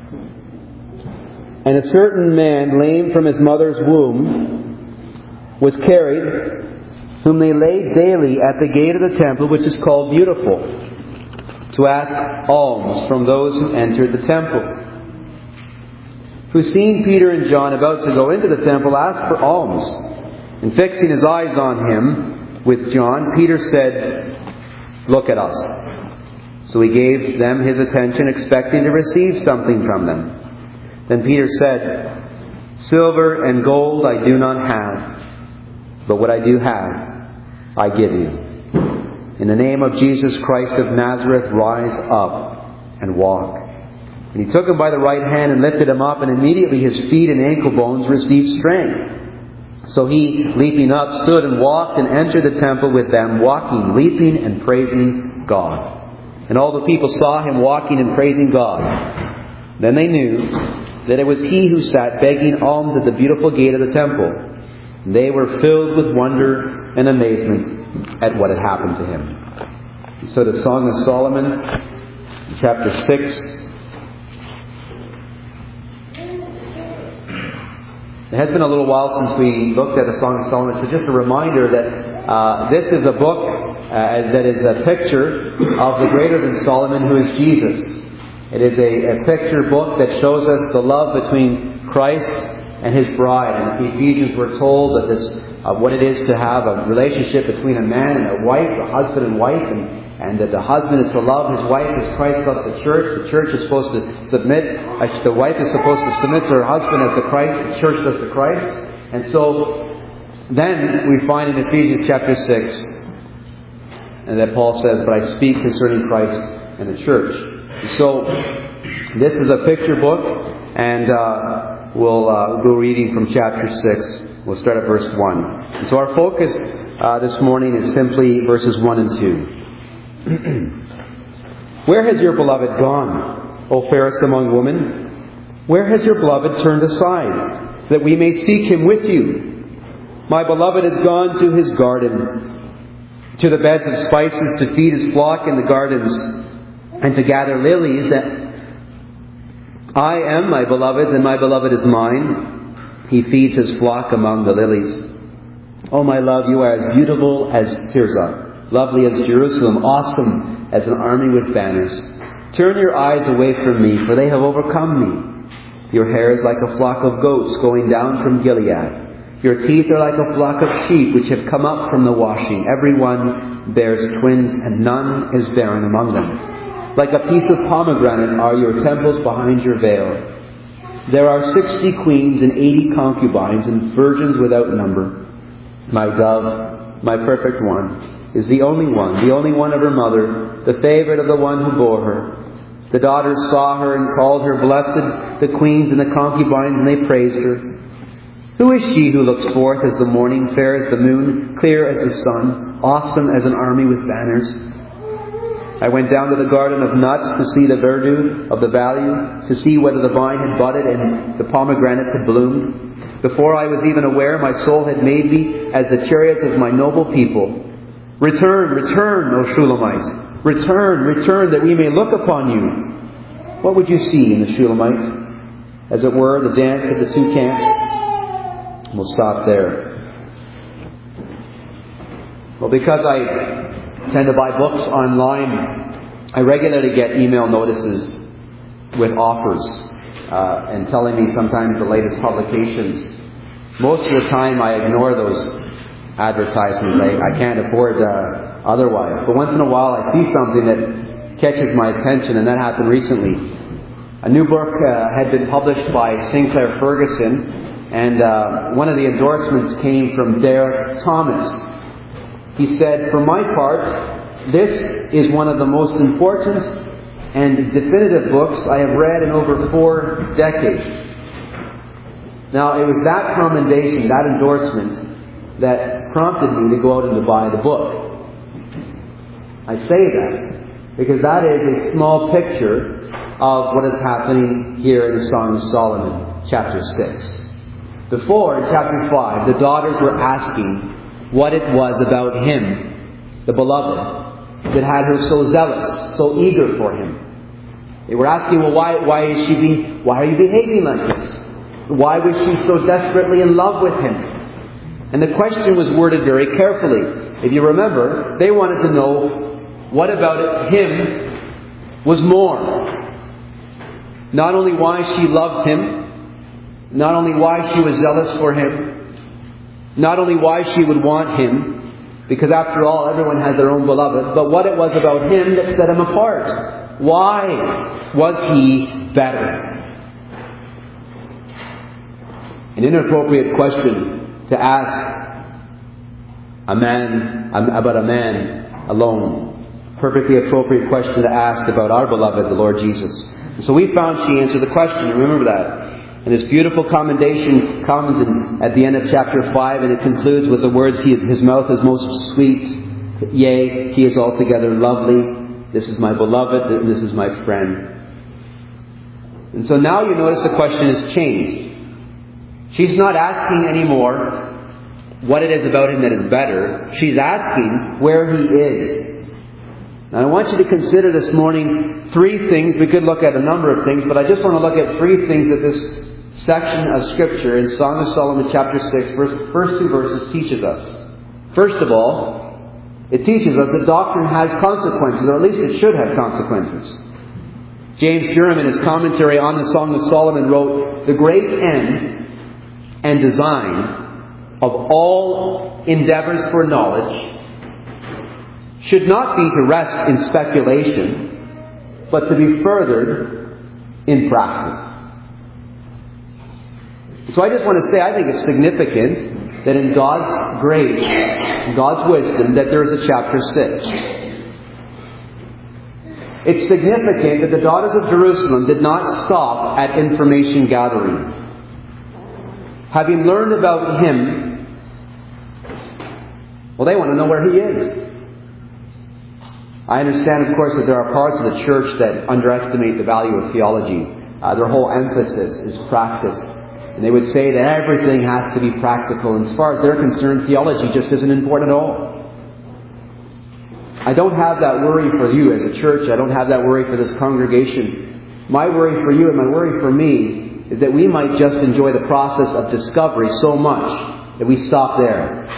And a certain man, lame from his mother's womb, was carried, whom they laid daily at the gate of the temple, which is called Beautiful, to ask alms from those who entered the temple. Who, seeing Peter and John about to go into the temple, asked for alms. And fixing his eyes on him with John, Peter said, "Look at us." So he gave them his attention, expecting to receive something from them. Then Peter said, "Silver and gold I do not have, but what I do have, I give you. In the name of Jesus Christ of Nazareth, rise up and walk." And he took him by the right hand and lifted him up, and immediately his feet and ankle bones received strength. So he, leaping up, stood and walked and entered the temple with them, walking, leaping, and praising God. And all the people saw him walking and praising God. Then they knew that it was he who sat begging alms at the beautiful gate of the temple. And they were filled with wonder and amazement at what had happened to him. So the Song of Solomon, chapter 6. It has been a little while since we looked at the Song of Solomon, so just a reminder that this is a book that is a picture of the greater than Solomon, who is Jesus. It is a picture book that shows us the love between Christ and His bride. And in Ephesians we're told that this what it is to have a relationship between a man and a wife, a husband and wife, and that the husband is to love his wife as Christ loves the church. The church is supposed to submit, the wife is supposed to submit to her husband as the church does to Christ. And so then we find in Ephesians chapter 6 and that Paul says, "But I speak concerning Christ and the church." And so this is a picture book, and we'll go reading from chapter 6. We'll start at verse 1. And so our focus this morning is simply verses 1 and 2. Where has your beloved gone, O fairest among women? Where has your beloved turned aside, that we may seek him with you? My beloved has gone to his garden, to the beds of spices, to feed his flock in the gardens, and to gather lilies. I am my beloved's, and my beloved is mine. He feeds his flock among the lilies. Oh, my love, you are as beautiful as Tirzah, lovely as Jerusalem, awesome as an army with banners. Turn your eyes away from me, for they have overcome me. Your hair is like a flock of goats going down from Gilead. Your teeth are like a flock of sheep which have come up from the washing. Every one bears twins, and none is barren among them. Like a piece of pomegranate are your temples behind your veil. There are 60 queens and 80 concubines and virgins without number. My dove, my perfect one, is the only one of her mother, the favorite of the one who bore her. The daughters saw her and called her blessed, the queens and the concubines, and they praised her. Who is she who looks forth as the morning, fair as the moon, clear as the sun, awesome as an army with banners? I went down to the garden of nuts to see the verdure of the valley, to see whether the vine had budded and the pomegranates had bloomed. Before I was even aware, my soul had made me as the chariots of my noble people. Return, return, O Shulamite. Return, return, that we may look upon you. What would you see in the Shulamite? As it were, the dance of the two camps? We'll stop there. Well, because I tend to buy books online, I regularly get email notices with offers and telling me sometimes the latest publications. Most of the time I ignore those advertisements. I can't afford otherwise. But once in a while I see something that catches my attention, and that happened recently. A new book had been published by Sinclair Ferguson, and one of the endorsements came from Derek Thomas. He said, "For my part, this is one of the most important and definitive books I have read in over 4 decades." Now, it was that commendation, that endorsement, that prompted me to go out and to buy the book. I say that because that is a small picture of what is happening here in the Song of Solomon, chapter 6. Before, in chapter 5, the daughters were asking what it was about him, the beloved, that had her so zealous, so eager for him. They were asking, well, why are you behaving like this? Why was she so desperately in love with him? And the question was worded very carefully. If you remember, they wanted to know what about him was more. Not only why she loved him, not only why she was zealous for him, not only why she would want him, because after all, everyone has their own beloved, but what it was about him that set him apart. Why was he better? An inappropriate question to ask about a man alone. Perfectly appropriate question to ask about our beloved, the Lord Jesus. And so we found she answered the question. Remember that. And this beautiful commendation comes at the end of chapter 5, and it concludes with the words, his mouth is most sweet, yea, he is altogether lovely. This is my beloved, and this is my friend. And so now you notice the question has changed. She's not asking anymore what it is about him that is better. She's asking where he is. Now I want you to consider this morning 3 things. We could look at a number of things, but I just want to look at 3 things that this section of Scripture in Song of Solomon chapter 6, first 2 verses teaches us. First of all, it teaches us that doctrine has consequences, or at least it should have consequences. James Durham, in his commentary on the Song of Solomon, wrote, "The great end and design of all endeavors for knowledge should not be to rest in speculation, but to be furthered in practice." So I just want to say, I think it's significant that in God's grace, God's wisdom, that there is a chapter 6. It's significant that the daughters of Jerusalem did not stop at information gathering. Having learned about him, well, they want to know where he is. I understand, of course, that there are parts of the church that underestimate the value of theology. Their whole emphasis is practice. And they would say that everything has to be practical. And as far as they're concerned, theology just isn't important at all. I don't have that worry for you as a church. I don't have that worry for this congregation. My worry for you and my worry for me is that we might just enjoy the process of discovery so much that we stop there.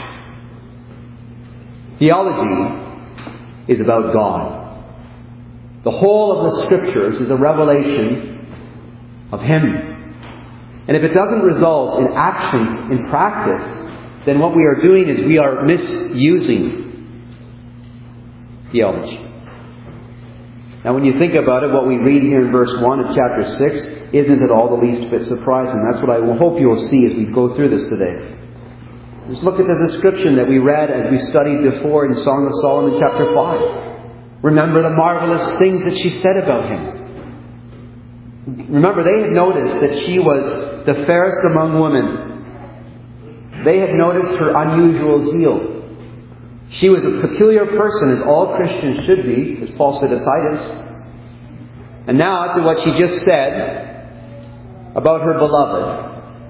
Theology is about God. The whole of the Scriptures is a revelation of Him. And if it doesn't result in action, in practice, then what we are doing is we are misusing theology. Now when you think about it, what we read here in verse 1 of chapter 6 isn't at all the least bit surprising. That's what I hope you will see as we go through this today. Just look at the description that we read as we studied before in Song of Solomon chapter 5. Remember the marvelous things that she said about him. Remember, they had noticed that she was the fairest among women. They had noticed her unusual zeal. She was a peculiar person, as all Christians should be, as Paul said to Titus. And now, to what she just said about her beloved,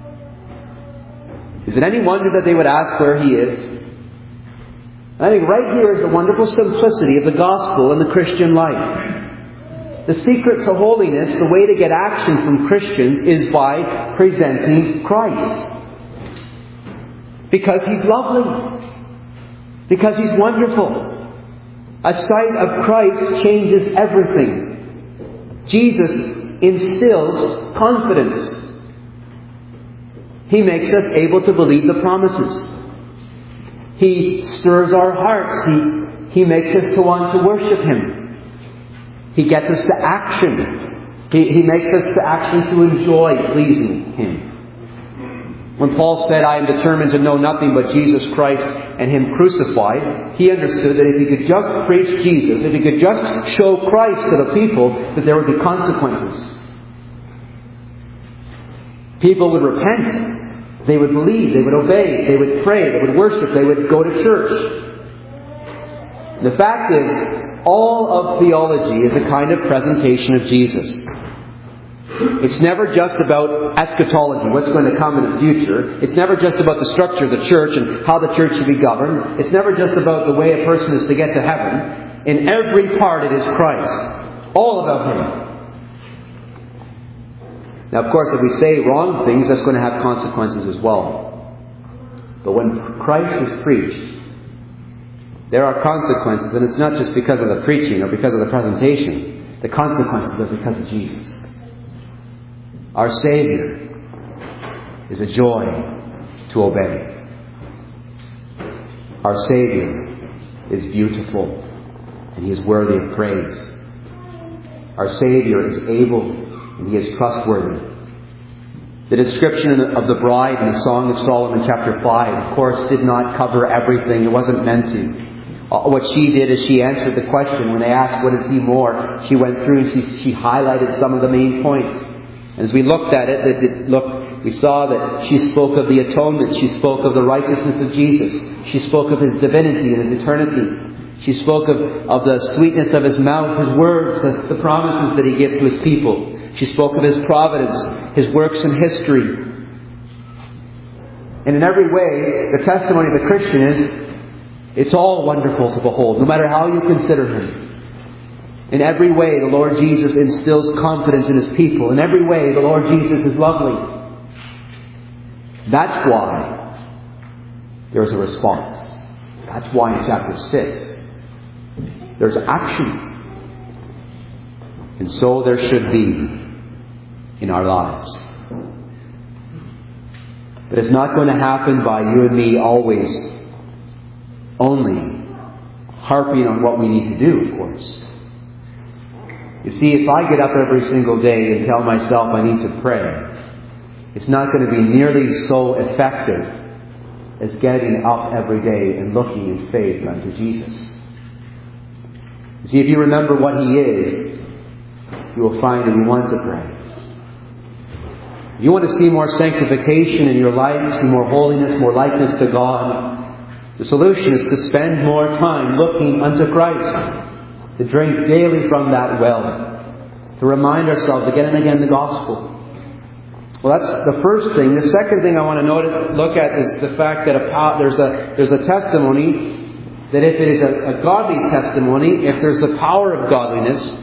is it any wonder that they would ask where he is? And I think right here is the wonderful simplicity of the gospel and the Christian life. The secret to holiness, the way to get action from Christians, is by presenting Christ. Because He's lovely. Because He's wonderful. A sight of Christ changes everything. Jesus instills confidence. He makes us able to believe the promises. He stirs our hearts. He makes us to want to worship Him. He gets us to action. He makes us to actually to enjoy pleasing Him. When Paul said, "I am determined to know nothing but Jesus Christ and Him crucified," he understood that if he could just preach Jesus, if he could just show Christ to the people, that there would be consequences. People would repent. They would believe. They would obey. They would pray. They would worship. They would go to church. The fact is, all of theology is a kind of presentation of Jesus. It's never just about eschatology, what's going to come in the future. It's never just about the structure of the church and how the church should be governed. It's never just about the way a person is to get to heaven. In every part it is Christ. All about Him. Now, of course, if we say wrong things, that's going to have consequences as well. But when Christ is preached, there are consequences, and it's not just because of the preaching or because of the presentation. The consequences are because of Jesus. Our Savior is a joy to obey. Our Savior is beautiful, and He is worthy of praise. Our Savior is able, and He is trustworthy. The description of the bride in the Song of Solomon chapter 5, of course, did not cover everything. It wasn't meant to. What she did is she answered the question. When they asked, what is he more? She went through and she highlighted some of the main points. And as we looked at it, we saw that she spoke of the atonement. She spoke of the righteousness of Jesus. She spoke of His divinity and His eternity. She spoke of the sweetness of His mouth, His words, the promises that He gives to His people. She spoke of His providence, His works in history. And in every way, the testimony of the Christian is, it's all wonderful to behold, no matter how you consider Him. In every way, the Lord Jesus instills confidence in His people. In every way, the Lord Jesus is lovely. That's why there's a response. That's why in chapter 6, there's action. And so there should be in our lives. But it's not going to happen by you and me always only harping on what we need to do, of course. You see, if I get up every single day and tell myself I need to pray, it's not going to be nearly so effective as getting up every day and looking in faith unto Jesus. You see, if you remember what He is, you will find that you want to pray. If you want to see more sanctification in your life, see more holiness, more likeness to God, the solution is to spend more time looking unto Christ, to drink daily from that well, to remind ourselves again and again the gospel. Well, that's the first thing. The second thing I want to look at is the fact that there's a testimony that if it is a godly testimony, if there's the power of godliness,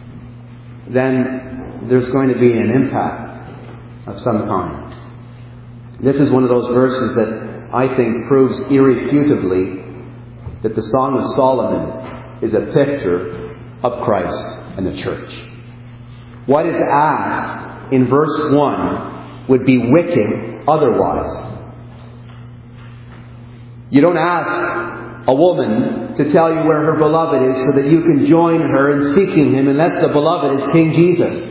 then there's going to be an impact of some kind. This is one of those verses that I think proves irrefutably that the Song of Solomon is a picture of Christ and the church. What is asked in verse 1 would be wicked otherwise. You don't ask a woman to tell you where her beloved is so that you can join her in seeking Him unless the beloved is King Jesus.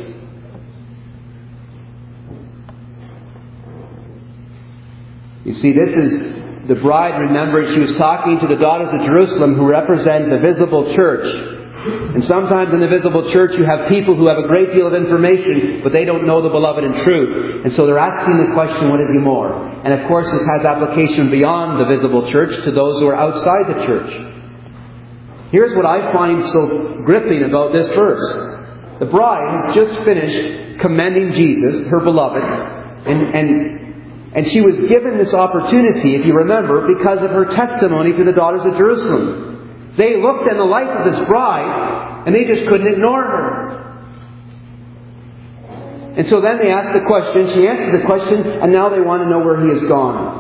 You see, this is the bride, remember, she was talking to the daughters of Jerusalem who represent the visible church. And sometimes in the visible church you have people who have a great deal of information, but they don't know the beloved in truth. And so they're asking the question, what is He more? And of course this has application beyond the visible church to those who are outside the church. Here's what I find so gripping about this verse. The bride has just finished commending Jesus, her beloved, and she was given this opportunity, if you remember, because of her testimony to the daughters of Jerusalem. They looked in the life of this bride, and they just couldn't ignore her. And so then they asked the question, she answered the question, and now they want to know where He has gone.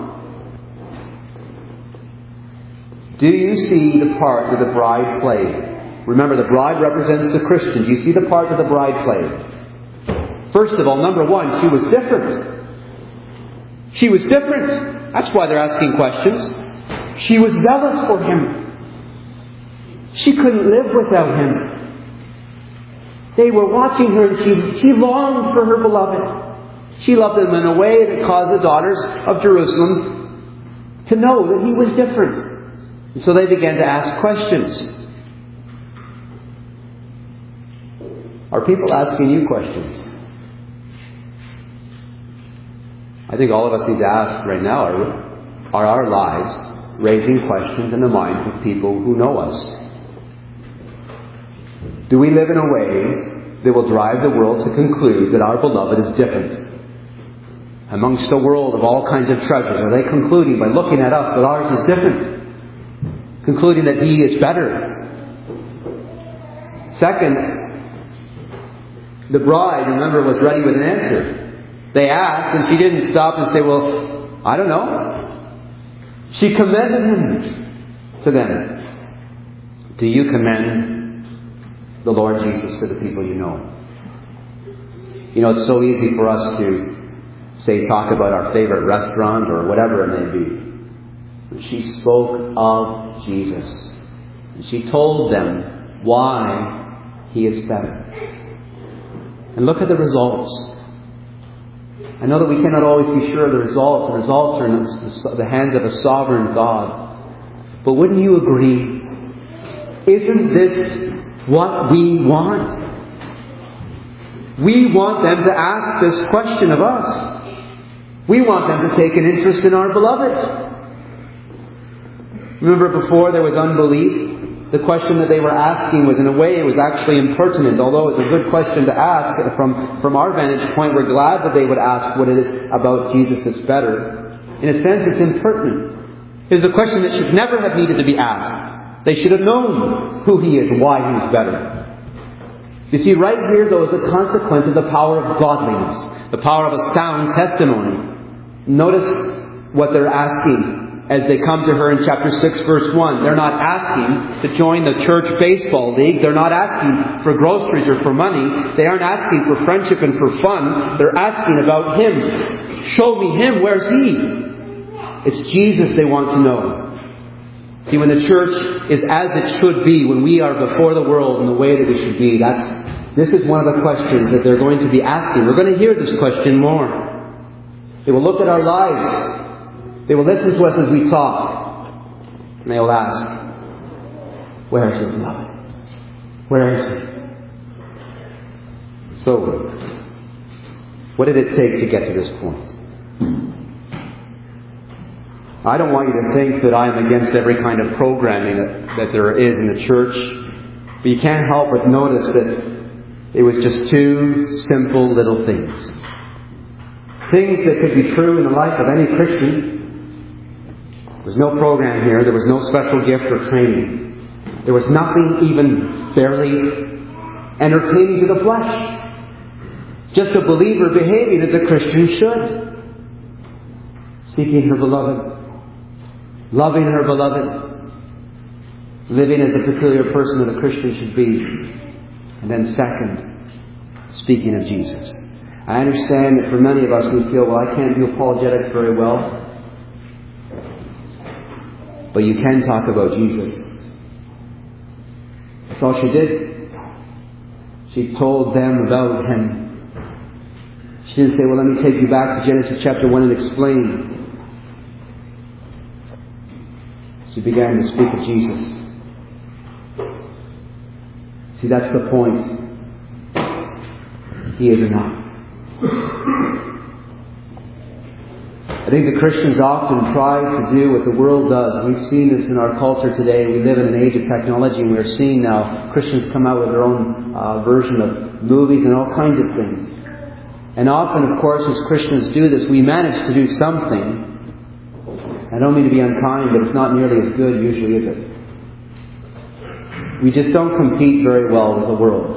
Do you see the part that the bride played? Remember, the bride represents the Christian. Do you see the part that the bride played? First of all, number one, she was different. She was different. That's why they're asking questions. She was zealous for Him. She couldn't live without Him. They were watching her and she longed for her beloved. She loved Him in a way that caused the daughters of Jerusalem to know that He was different. And so they began to ask questions. Are people asking you questions? I think all of us need to ask right now, are our lives raising questions in the minds of people who know us? Do we live in a way that will drive the world to conclude that our beloved is different? Amongst a world of all kinds of treasures, are they concluding by looking at us that ours is different? Concluding that He is better? Second, the bride, remember, was ready with an answer. They asked, and she didn't stop and say, well, I don't know. She commended him to them. Do you commend the Lord Jesus to the people you know? You know, it's so easy for us to talk about our favorite restaurant or whatever it may be. But she spoke of Jesus. And she told them why He is better. And look at the results. I know that we cannot always be sure of the results. The results are in the hands of a sovereign God. But wouldn't you agree? Isn't this what we want? We want them to ask this question of us. We want them to take an interest in our beloved. Remember before there was unbelief? The question that they were asking was, in a way, it was actually impertinent. Although it's a good question to ask, from our vantage point, we're glad that they would ask what it is about Jesus that's better. In a sense, it's impertinent. It was a question that should never have needed to be asked. They should have known who He is and why He's better. You see, right here, though, is a consequence of the power of godliness, the power of a sound testimony. Notice what they're asking as they come to her in chapter 6, verse 1. They're not asking to join the church baseball league. They're not asking for groceries or for money. They aren't asking for friendship and for fun. They're asking about Him. Show me Him. Where's He? It's Jesus they want to know. See, when the church is as it should be, when we are before the world in the way that it should be, this is one of the questions that they're going to be asking. We're going to hear this question more. They will look at our lives. They will listen to us as we talk. And they will ask, where is your beloved? Where is He? So, what did it take to get to this point? I don't want you to think that I am against every kind of programming that there is in the church. But you can't help but notice that it was just two simple little things. Things that could be true in the life of any Christian. There was no program here. There was no special gift or training. There was nothing even barely entertaining to the flesh. Just a believer behaving as a Christian should. Seeking her beloved. Loving her beloved. Living as a peculiar person that a Christian should be. And then second, speaking of Jesus. I understand that for many of us we feel, well, I can't do apologetics very well. But you can talk about Jesus. That's all she did. She told them about Him. She didn't say, well, let me take you back to Genesis chapter 1 and explain. She began to speak of Jesus. See, that's the point. He is enough. I think the Christians often try to do what the world does. We've seen this in our culture today. We live in an age of technology, and we're seeing now Christians come out with their own version of movies and all kinds of things. And often, of course, as Christians do this, we manage to do something. I don't mean to be unkind, but it's not nearly as good usually, is it? We just don't compete very well with the world.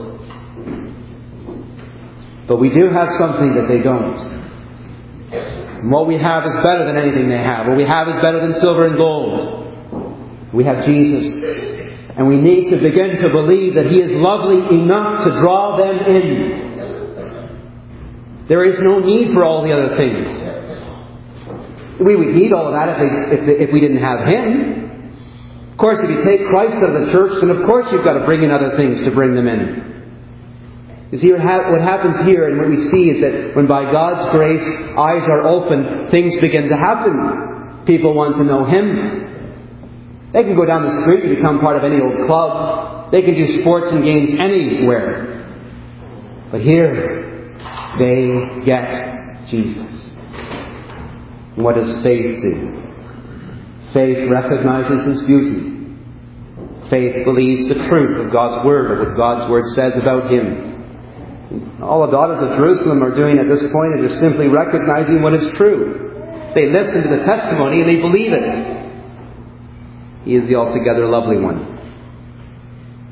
But we do have something that they don't. And what we have is better than anything they have. What we have is better than silver and gold. We have Jesus. And we need to begin to believe that He is lovely enough to draw them in. There is no need for all the other things. We would need all of that if we didn't have Him. Of course, if you take Christ out of the church, then of course you've got to bring in other things to bring them in. You see, what happens here and what we see is that when by God's grace eyes are open, things begin to happen. People want to know Him. They can go down the street and become part of any old club. They can do sports and games anywhere. But here, they get Jesus. And what does faith do? Faith recognizes His beauty. Faith believes the truth of God's Word, or what God's Word says about Him. All the daughters of Jerusalem are doing at this point is just simply recognizing what is true. They listen to the testimony and they believe it. He is the altogether lovely one.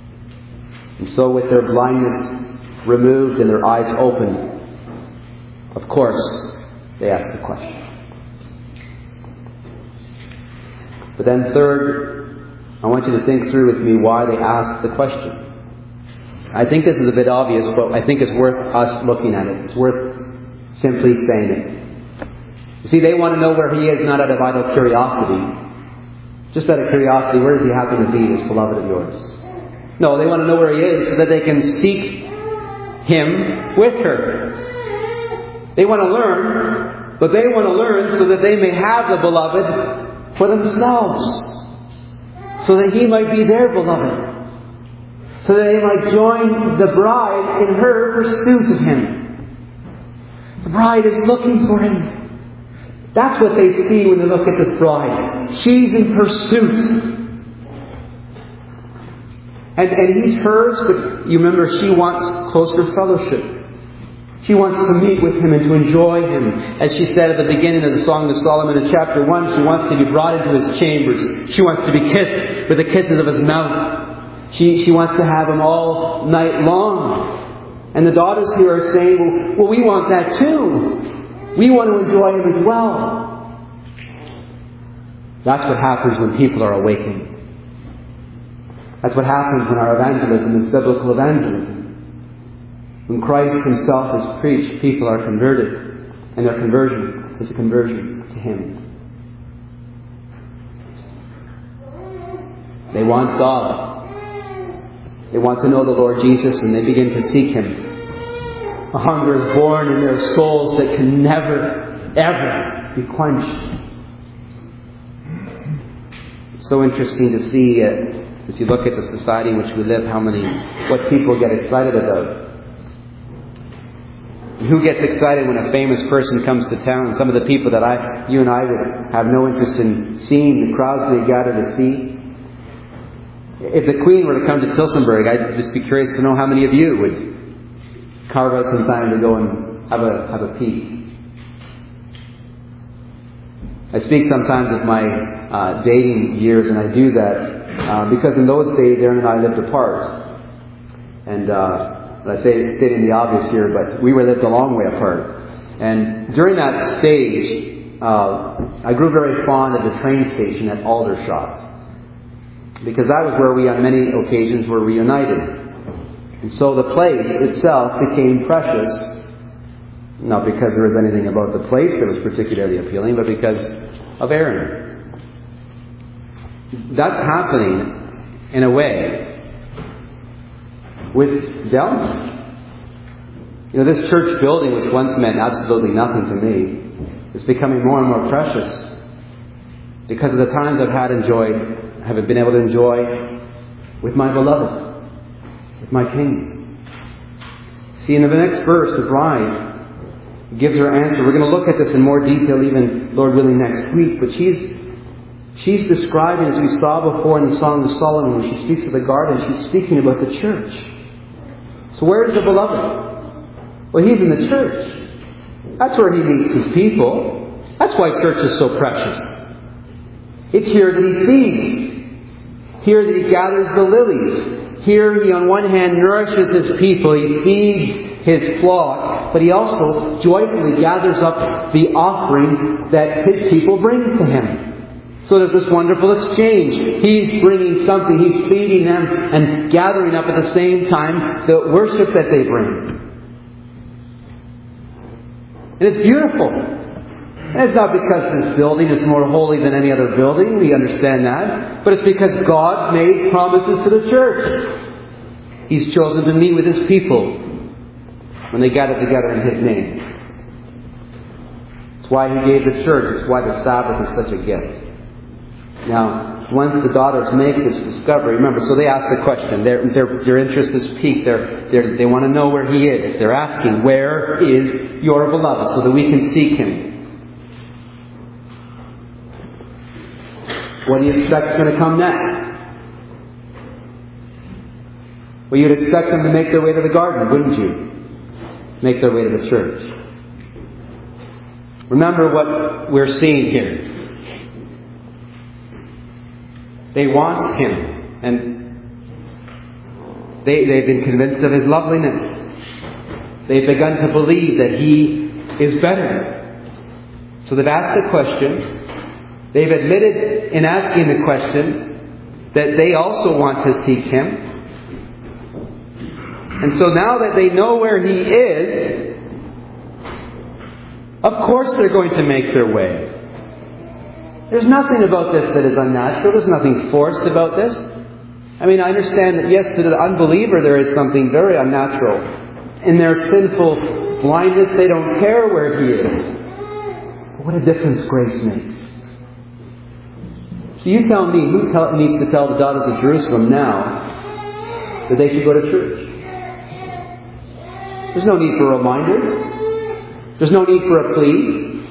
And so with their blindness removed and their eyes opened, Of course, they ask the question. But then third, I want you to think through with me why they ask the question. I think this is a bit obvious, but I think it's worth us looking at it. It's worth simply saying it. You see, they want to know where He is, not out of idle curiosity. Just out of curiosity, where does He happen to be, this beloved of yours? No, they want to know where He is so that they can seek Him with her. They want to learn, but they want to learn so that they may have the beloved for themselves. So that He might be their beloved. So that they might join the bride in her pursuit of Him. The bride is looking for Him. That's what they see when they look at this bride. She's in pursuit. And He's hers, but you remember she wants closer fellowship. She wants to meet with Him and to enjoy Him. As she said at the beginning of the Song of Solomon in chapter 1, she wants to be brought into His chambers. She wants to be kissed with the kisses of His mouth. She wants to have Him all night long. And the daughters here are saying, well, we want that too. We want to enjoy Him as well. That's what happens when people are awakened. That's what happens when our evangelism is biblical evangelism. When Christ Himself is preached, people are converted. And their conversion is a conversion to Him. They want God. They want to know the Lord Jesus, and they begin to seek Him. A hunger is born in their souls that can never, ever be quenched. It's so interesting to see, as you look at the society in which we live, what people get excited about. Who gets excited when a famous person comes to town? Some of the people that you and I would have no interest in seeing, the crowds they gather to see. If the Queen were to come to Tillsonburg, I'd just be curious to know how many of you would carve out some time to go and have a peek. I speak sometimes of my dating years, and I do that because in those days Aaron and I lived apart. And I say stating the obvious here, but we lived a long way apart. And during that stage, I grew very fond of the train station at Aldershot. Because that was where we on many occasions were reunited. And so the place itself became precious. Not because there was anything about the place that was particularly appealing, but because of Aaron. That's happening in a way with Delma. This church building, which once meant absolutely nothing to me, is becoming more and more precious because of the times have been able to enjoy with my beloved, with my King. See, in the next verse, the bride gives her answer. We're going to look at this in more detail, even, Lord willing, next week. But she's describing, as we saw before in the Song of Solomon, when she speaks of the garden, she's speaking about the church. So where is the beloved? Well, He's in the church. That's where He meets His people. That's why church is so precious. It's here that He feeds. Here that He gathers the lilies. Here He on one hand nourishes His people. He feeds His flock. But He also joyfully gathers up the offerings that His people bring to Him. So there's this wonderful exchange. He's bringing something. He's feeding them and gathering up at the same time the worship that they bring. And it's beautiful. And it's not because this building is more holy than any other building. We understand that. But it's because God made promises to the church. He's chosen to meet with His people when they gather together in His name. It's why He gave the church. It's why the Sabbath is such a gift. Now, once the daughters make this discovery, remember, so they ask the question. Their interest is piqued. They want to know where He is. They're asking, where is your beloved? So that we can seek Him. What do you expect is going to come next? Well, you'd expect them to make their way to the garden, wouldn't you? Make their way to the church. Remember what we're seeing here. They want Him. And they've been convinced of His loveliness. They've begun to believe that He is better. So they've asked the question. They've admitted in asking the question that they also want to seek Him. And so now that they know where He is, of course they're going to make their way. There's nothing about this that is unnatural. There's nothing forced about this. I mean, I understand that, yes, to the unbeliever there is something very unnatural. In their sinful blindness, they don't care where He is. But what a difference grace makes. So you tell me, who needs to tell the daughters of Jerusalem now that they should go to church? There's no need for a reminder. There's no need for a plea.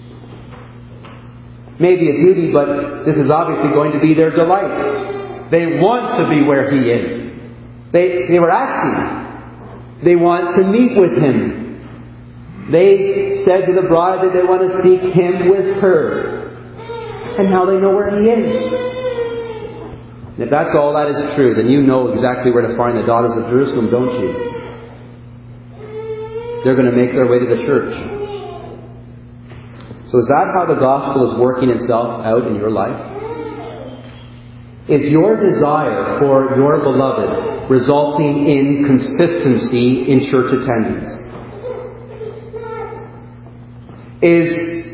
Maybe a duty, but this is obviously going to be their delight. They want to be where He is. They were asking. They want to meet with Him. They said to the bride that they want to seek Him with her. And now they know where He is. And if that's all that is true, then you know exactly where to find the daughters of Jerusalem, don't you? They're going to make their way to the church. So is that how the gospel is working itself out in your life? Is your desire for your beloved resulting in consistency in church attendance? Is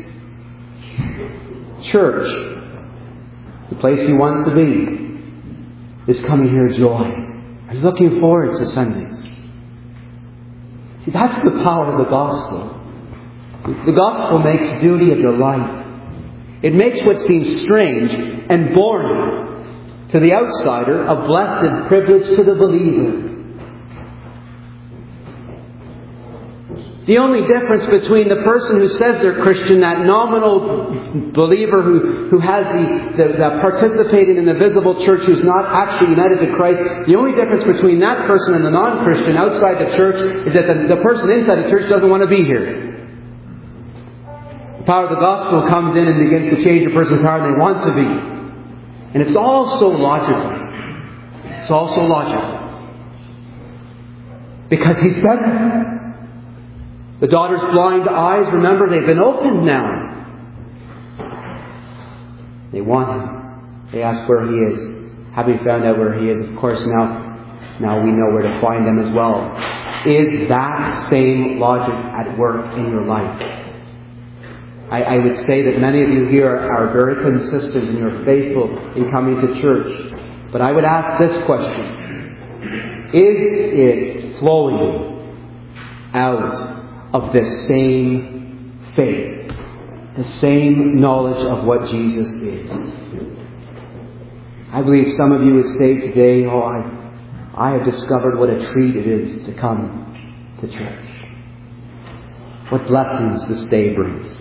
church the place you want to be? Is coming here joy? Are you looking forward to Sundays? See, that's the power of the gospel. The gospel makes duty a delight. It makes what seems strange and boring to the outsider a blessed privilege to the believer. The only difference between the person who says they're Christian, that nominal believer who has the participating in the visible church, who's not actually united to Christ, the only difference between that person and the non-Christian outside the church is that the person inside the church doesn't want to be here. The power of the gospel comes in and begins to change a person's heart, and they want to be. And it's all so logical. It's all so logical. Because He's better. The daughter's blind eyes, remember, they've been opened now. They want Him. They ask where He is. Having found out where He is, of course, now we know where to find Him as well. Is that same logic at work in your life? I would say that many of you here are very consistent and you're faithful in coming to church. But I would ask this question. Is it flowing out of this same faith, the same knowledge of what Jesus is? I believe some of you would say today, I have discovered what a treat it is to come to church. What blessings this day brings.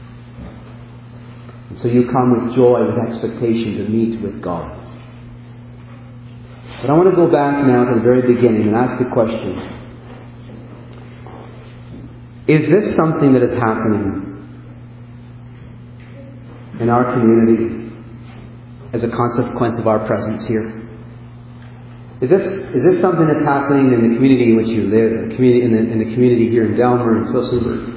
And so you come with joy, with expectation to meet with God. But I want to go back now to the very beginning and ask a question. Is this something that is happening in our community as a consequence of our presence here? Is this something that's happening in the community in which you live, in the community here in Delmer and Tillsonburg?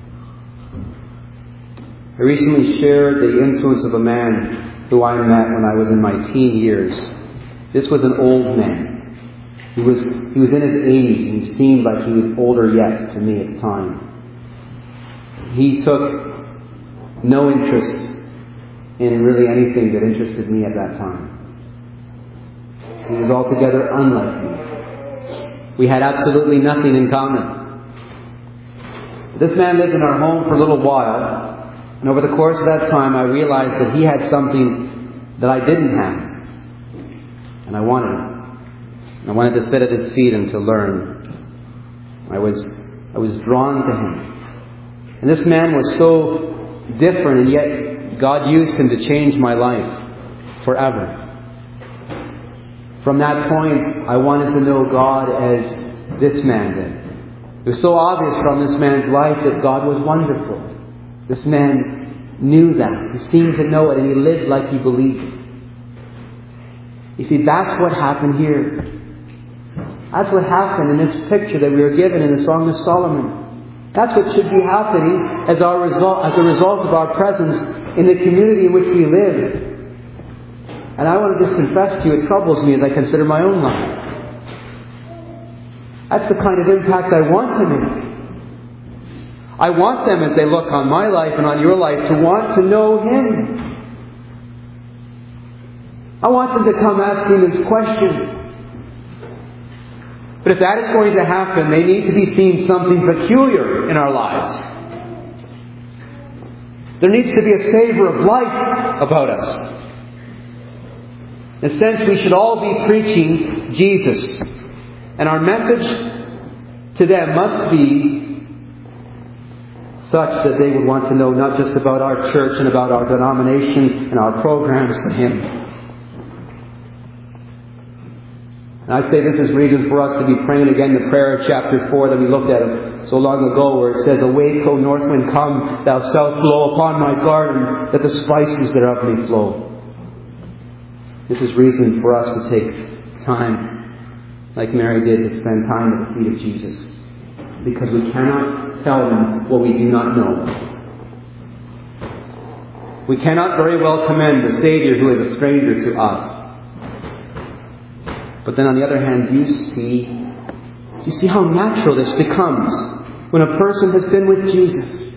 I recently shared the influence of a man who I met when I was in my teen years. This was an old man. He was in his 80s, and he seemed like he was older yet to me at the time. He took no interest in really anything that interested me at that time. He was altogether unlike me. We had absolutely nothing in common. This man lived in our home for a little while, and over the course of that time I realized that he had something that I didn't have. And I wanted it. I wanted to sit at his feet and to learn. I was drawn to him. And this man was so different, and yet God used him to change my life forever. From that point, I wanted to know God as this man did. It was so obvious from this man's life that God was wonderful. This man knew that. He seemed to know it, and he lived like he believed it. You see, that's what happened here. That's what happened in this picture that we were given in the Song of Solomon. That's what should be happening as a result of our presence in the community in which we live. And I want to just confess to you, it troubles me as I consider my own life. That's the kind of impact I want to make. I want them, as they look on my life and on your life, to want to know Him. I want them to come asking this question. But if that is going to happen, they need to be seeing something peculiar in our lives. There needs to be a savor of life about us. In a sense, we should all be preaching Jesus. And our message to them must be such that they would want to know not just about our church and about our denomination and our programs, but Him. And I say this is reason for us to be praying again the prayer of chapter 4 that we looked at so long ago, where it says, "Awake, O north wind, come, thou south blow upon my garden, that the spices thereof may flow." This is reason for us to take time, like Mary did, to spend time at the feet of Jesus. Because we cannot tell Him what we do not know. We cannot very well commend the Savior who is a stranger to us. But then on the other hand, do you see how natural this becomes when a person has been with Jesus?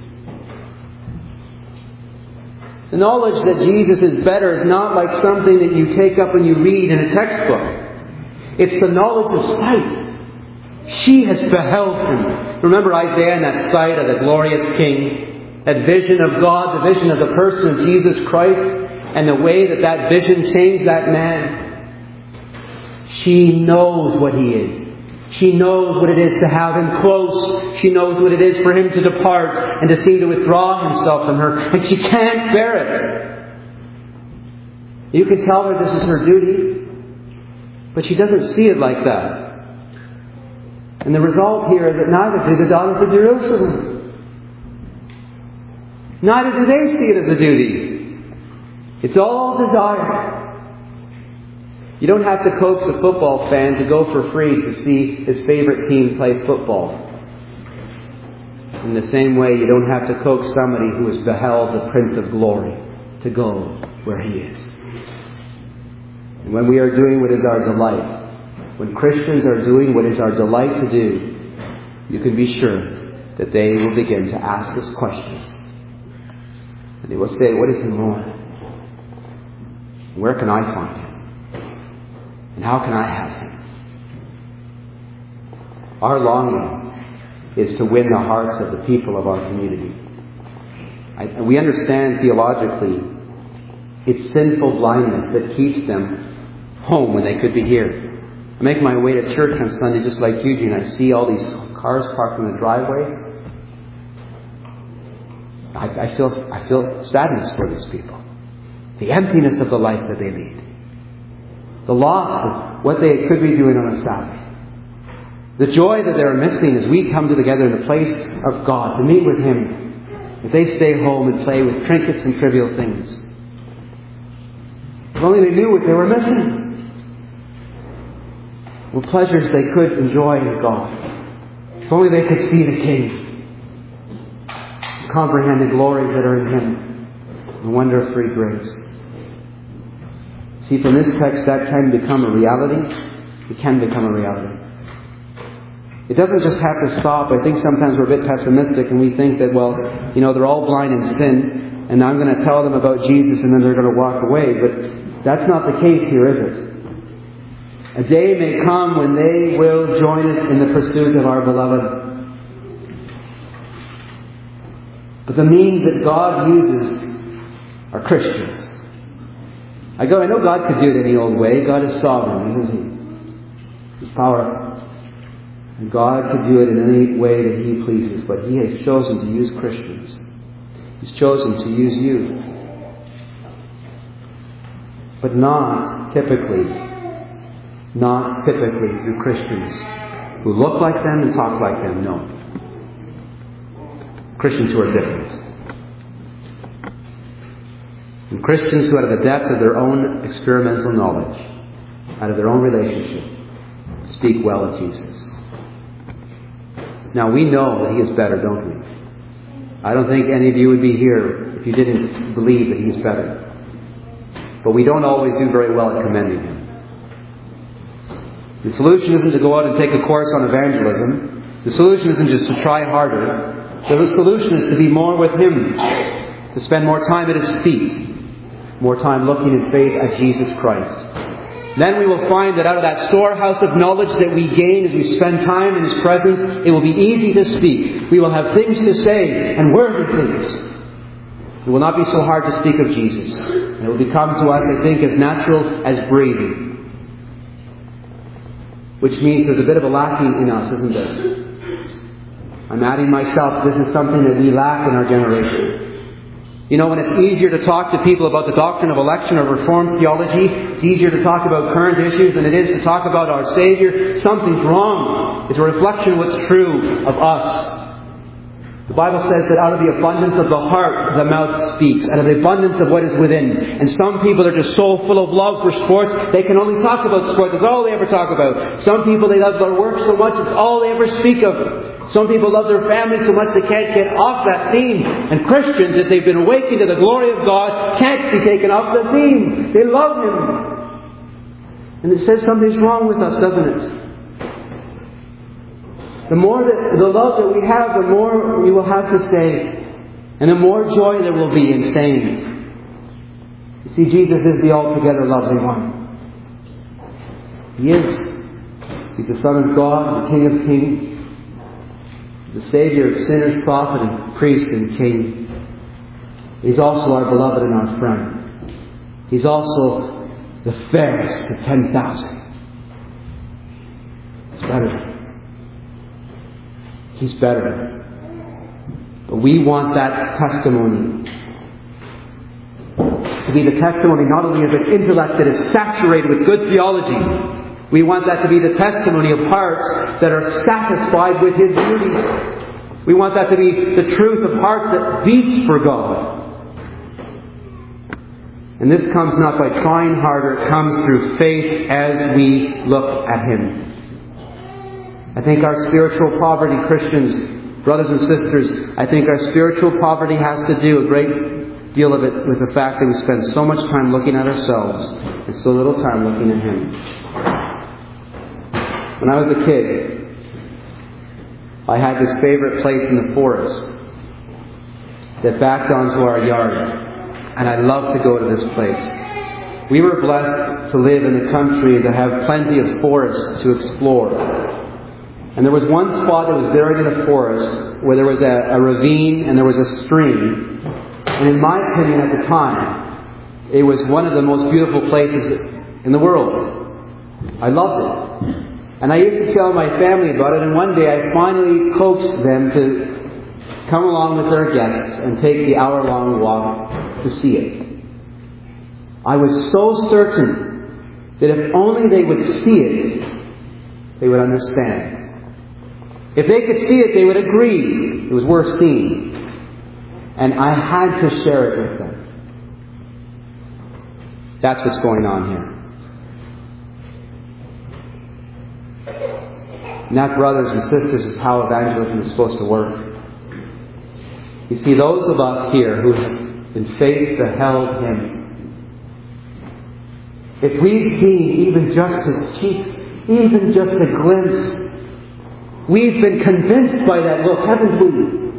The knowledge that Jesus is better is not like something that you take up and you read in a textbook. It's the knowledge of sight. She has beheld Him. Remember Isaiah and that sight of the glorious King, that vision of God, the vision of the person of Jesus Christ, and the way that vision changed that man. She knows what He is. She knows what it is to have Him close. She knows what it is for Him to depart and to seem to withdraw Himself from her. And she can't bear it. You can tell her this is her duty, but she doesn't see it like that. And the result here is that neither do the daughters of Jerusalem. Neither do they see it as a duty. It's all desire. You don't have to coax a football fan to go for free to see his favorite team play football. In the same way, you don't have to coax somebody who has beheld the Prince of Glory to go where He is. And when we are doing what is our delight, when Christians are doing what is our delight to do, you can be sure that they will begin to ask us questions. And they will say, "What is He, Lord? Where can I find Him? And how can I have Him?" Our longing is to win the hearts of the people of our community. And we understand theologically it's sinful blindness that keeps them home when they could be here. I make my way to church on Sunday just like you do, and I see all these cars parked in the driveway. I feel sadness for these people. The emptiness of the life that they lead. The loss of what they could be doing on a Sabbath. The joy that they're missing as we come together in the place of God to meet with Him. As they stay home and play with trinkets and trivial things. If only they knew what they were missing. What pleasures they could enjoy in God. If only they could see the King. Comprehend the glories that are in Him. The wonder of free grace. See, from this text, that can become a reality. It can become a reality. It doesn't just have to stop. I think sometimes we're a bit pessimistic and we think that, well, they're all blind in sin, and I'm going to tell them about Jesus and then they're going to walk away. But that's not the case here, is it? A day may come when they will join us in the pursuit of our beloved. But the means that God uses are Christians. I know God could do it any old way. God is sovereign, isn't He? He's powerful. And God could do it in any way that He pleases. But He has chosen to use Christians. He's chosen to use you. But not typically through Christians who look like them and talk like them. No. Christians who are different. And Christians who out of the depth of their own experimental knowledge, out of their own relationship, speak well of Jesus. Now, we know that He is better, don't we? I don't think any of you would be here if you didn't believe that He is better. But we don't always do very well at commending Him. The solution isn't to go out and take a course on evangelism. The solution isn't just to try harder. The solution is to be more with Him, to spend more time at His feet, more time looking in faith at Jesus Christ. Then we will find that out of that storehouse of knowledge that we gain as we spend time in His presence, it will be easy to speak. We will have things to say, and worthy things. It will not be so hard to speak of Jesus. And it will become to us, I think, as natural as breathing. Which means there's a bit of a lacking in us, isn't there? I'm adding myself. This is something that we lack in our generation. You know, when it's easier to talk to people about the doctrine of election or Reformed theology, it's easier to talk about current issues than it is to talk about our Savior. Something's wrong. It's a reflection of what's true of us. The Bible says that out of the abundance of the heart, the mouth speaks. Out of the abundance of what is within. And some people are just so full of love for sports, they can only talk about sports. That's all they ever talk about. Some people, they love their work so much, it's all they ever speak of. Some people love their family so much they can't get off that theme. And Christians, if they've been awakened to the glory of God, can't be taken off the theme. They love Him. And it says something's wrong with us, doesn't it? The more the love that we have, the more we will have to say. And the more joy there will be in saying it. You see, Jesus is the altogether lovely one. He is. He's the Son of God, the King of Kings. The Savior of sinners, prophet, and priest, and king. He's also our beloved and our friend. He's also the fairest of 10,000. It's better. He's better. But we want that testimony to be the testimony not only of an intellect that is saturated with good theology. We want that to be the testimony of hearts that are satisfied with His beauty. We want that to be the truth of hearts that beats for God. And this comes not by trying harder, it comes through faith as we look at Him. I think our spiritual poverty, Christians, brothers and sisters, I think our spiritual poverty has to do a great deal of it with the fact that we spend so much time looking at ourselves and so little time looking at Him. When I was a kid, I had this favorite place in the forest that backed onto our yard. And I loved to go to this place. We were blessed to live in the country to have plenty of forest to explore. And there was one spot that was buried in a forest where there was a ravine and there was a stream. And in my opinion at the time, it was one of the most beautiful places in the world. I loved it. And I used to tell my family about it, and one day I finally coaxed them to come along with their guests and take the hour-long walk to see it. I was so certain that if only they would see it, they would understand. If they could see it, they would agree it was worth seeing. And I had to share it with them. That's what's going on here. And that, brothers and sisters, is how evangelism is supposed to work. You see, those of us here who have in faith beheld Him, if we've seen even just His cheeks, even just a glimpse, we've been convinced by that look, haven't we?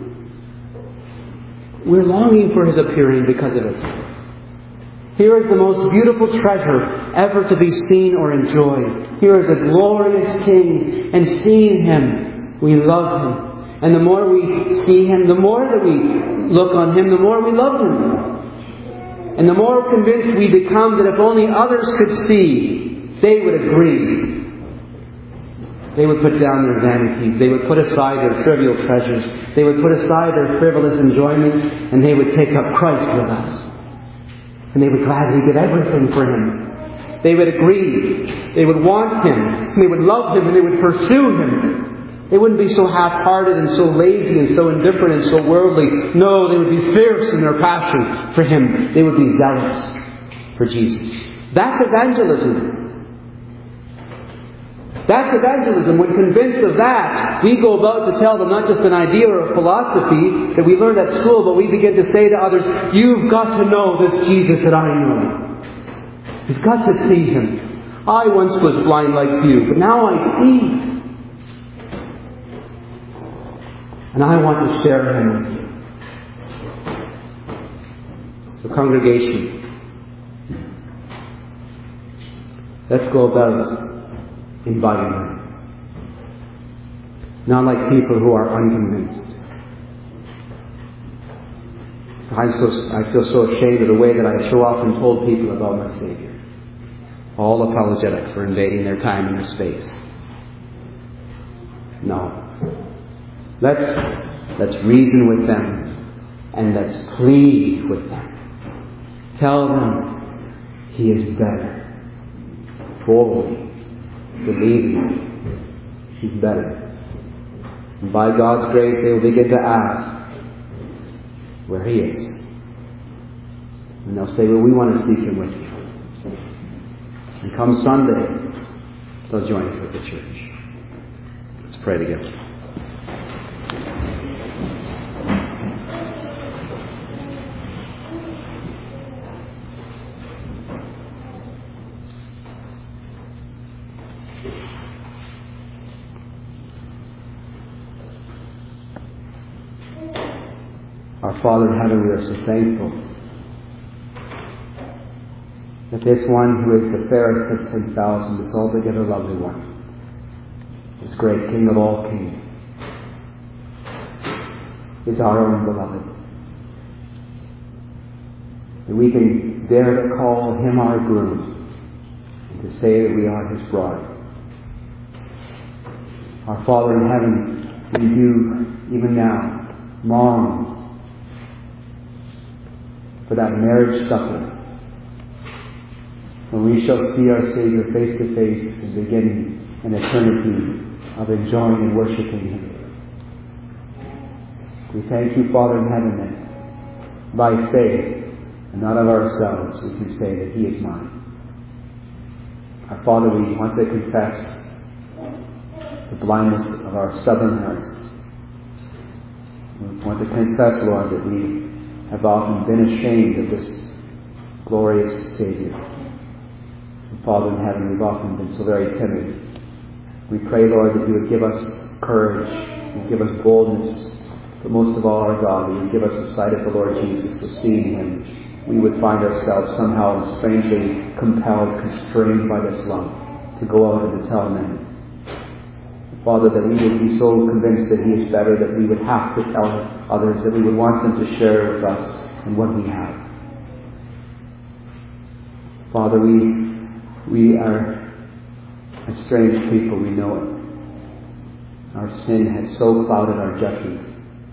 We're longing for His appearing because of it. Here is the most beautiful treasure ever to be seen or enjoyed. Here is a glorious King, and seeing Him, we love Him. And the more we see Him, the more that we look on Him, the more we love Him. And the more convinced we become that if only others could see, they would agree. They would put down their vanities. They would put aside their trivial treasures. They would put aside their frivolous enjoyments, and they would take up Christ with us. And they would gladly give everything for Him. They would agree. They would want Him. And they would love Him, and they would pursue Him. They wouldn't be so half-hearted and so lazy and so indifferent and so worldly. No, they would be fierce in their passion for Him. They would be zealous for Jesus. That's evangelism. That's evangelism. When convinced of that, we go about to tell them not just an idea or a philosophy that we learned at school, but we begin to say to others, you've got to know this Jesus that I know. You've got to see Him. I once was blind like you, but now I see. And I want to share Him with you. So congregation, let's go about inviting them. Not like people who are unconvinced. I feel so ashamed of the way that I so often told people about my Savior. All apologetic for invading their time and their space. No. Let's reason with them and let's plead with them. Tell them He is better. Fully believe me, He's better. And by God's grace, they will begin to ask where He is. And they'll say, well, we want to seek Him with you. And come Sunday, they'll join us at the church. Let's pray together. Our Father in heaven, we are so thankful that this one who is the fairest of 10,000, this altogether lovely one, this great King of all kings, is our own beloved. That we can dare to call Him our groom and to say that we are His bride. Our Father in heaven, we do even now long for that marriage supper, when we shall see our Savior face to face and beginning an eternity of enjoying and worshiping Him. We thank you, Father in heaven, that by faith and not of ourselves we can say that He is mine. Our Father, we want to confess the blindness of our stubborn hearts. We want to confess, Lord, that we have often been ashamed of this glorious Savior. And Father in heaven, we've often been so very timid. We pray, Lord, that you would give us courage, and give us boldness, but most of all, our God, that you would give us the sight of the Lord Jesus, so seeing Him, we would find ourselves somehow strangely compelled, constrained by this love, to go out and to tell men. Father, that we would be so convinced that He is better that we would have to tell others, that we would want them to share with us in what we have. Father, we are a strange people, we know it. Our sin has so clouded our judgment.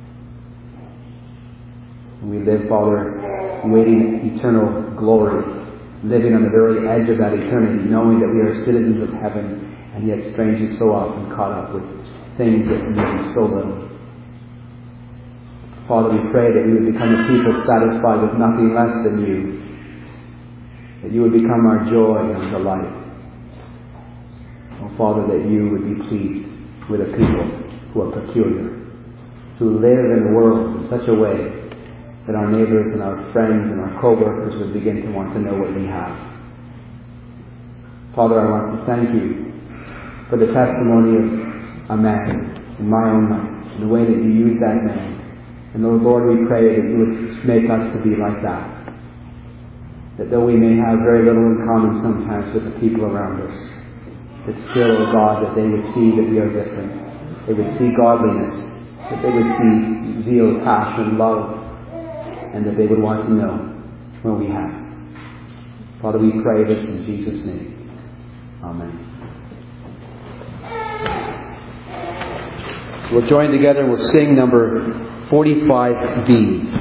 And we live, Father, waiting eternal glory, living on the very edge of that eternity, knowing that we are citizens of heaven, and yet strangely so often caught up with things that mean so little. Father, we pray that we would become a people satisfied with nothing less than you. That you would become our joy and delight. Oh, Father, that you would be pleased with a people who are peculiar, who live in the world in such a way that our neighbors and our friends and our co-workers would begin to want to know what we have. Father, I want to thank you for the testimony of a man in my own life, and the way that you use that man. And Lord, we pray that you would make us to be like that. That though we may have very little in common sometimes with the people around us, that still, oh God, that they would see that we are different. They would see godliness, that they would see zeal, passion, love, and that they would want to know what we have. Father, we pray this in Jesus' name. Amen. We'll join together and we'll sing number 45B.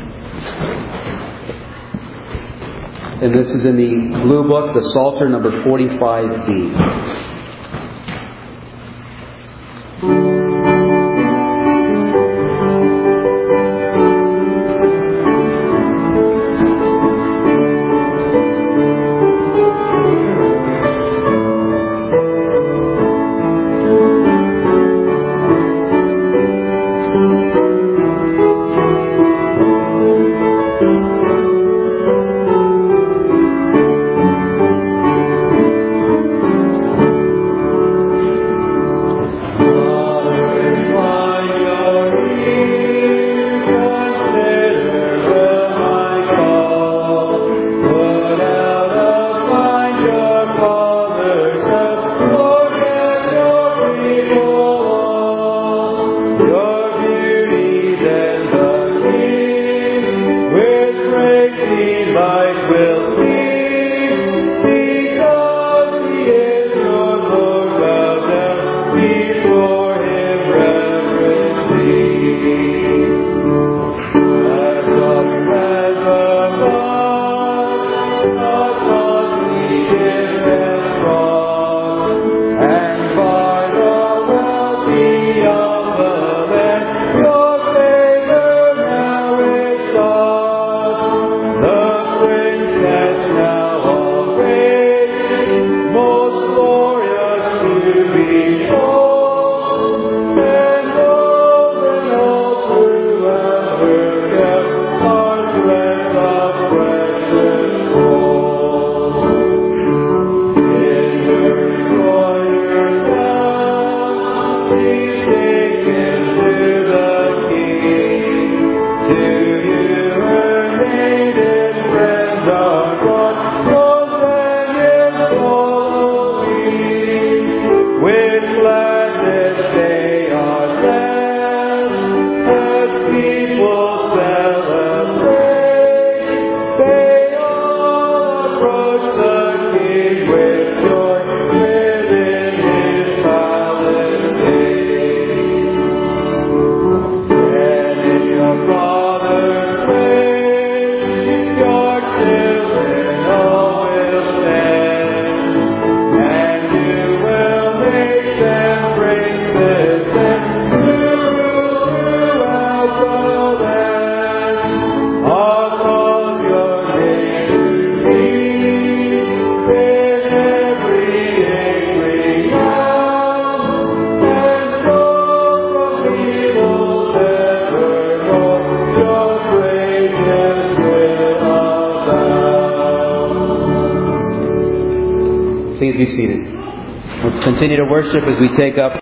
And this is in the Blue Book, the Psalter, number 45B. Please be seated. We'll continue to worship as we take up